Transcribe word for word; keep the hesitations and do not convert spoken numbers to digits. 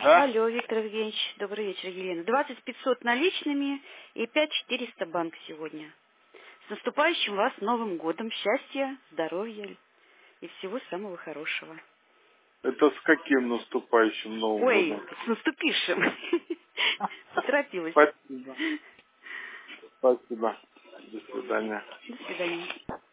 Да? Алло, Виктор Евгеньевич, добрый вечер, Елена. двадцать пятьсот наличными и пять четыреста банк сегодня. С наступающим вас Новым годом. Счастья, здоровья и всего самого хорошего. Это с каким наступающим Новым Ой, годом? с наступившим. Поторопилась. Спасибо. Спасибо. До свидания. До свидания.